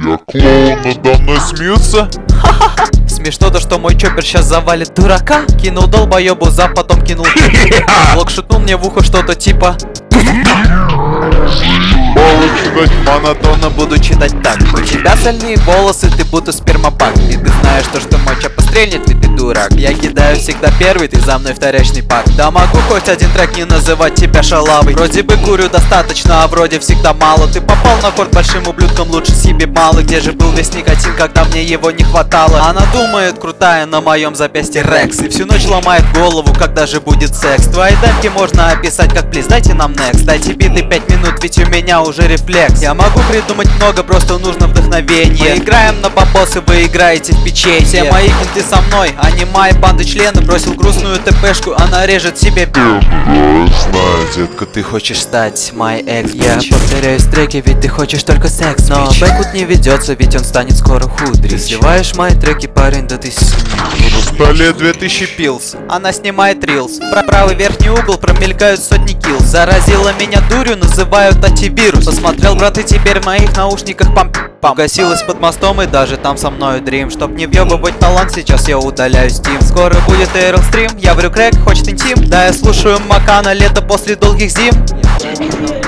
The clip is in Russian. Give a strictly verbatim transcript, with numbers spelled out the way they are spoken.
Я клоун, надо мной смеются. Смешно то, что мой чоппер сейчас завалит дурака. Кинул долбоебу за, потом кинул. Блок шутнул мне в ухо что-то типа. Мало читать. Монотонно буду читать так. У тебя сальные волосы, ты будто спермопак. И ты знаешь то, что мой чоппер стрельнет, ведь ты дурак. Я кидаю всегда первый, ты за мной вторичный пак. Да могу хоть один трек не называть тебя шалавой. Вроде бы курю достаточно, а вроде всегда мало. Ты попал на корт большим ублюдком, лучше себе мало. Где же был весь никотин, когда мне его не хватало? Она думает, крутая, на моем запястье Рекс. И всю ночь ломает голову, когда же будет секс. Твои демки можно описать как плиз, дайте нам next. Дайте биты пять минут, ведь у меня уже рефлекс. Я могу придумать много, просто нужно вдохновение. Мы играем на бабосы, вы играете в печенье. Все мои кенты со мной, а не мои банды члены. Бросил грустную ТПшку, она режет себе. Знаю, детка. Ты хочешь стать моей экс. Я повторяюсь в треке, ведь ты хочешь только секс. Но Бэкут не ведется, ведь он станет скоро худрить. Ты сливаешь мои треки, парень, да ты с... На столе две тысячи. Пилс, она снимает рилс. Про правый верхний угол промелькают сотни килл. Заразила меня дурью, называют антивирус. Посмотрел, брат, и теперь в моих наушниках пам пам. Гасилась под мостом и даже там со мною дрим. Чтоб не въебывать талант, сейчас я удаляю Steam. Скоро будет Эйрл стрим, я врю крэк, хочет интим. Да, я слушаю Макана, лето после долгих зим.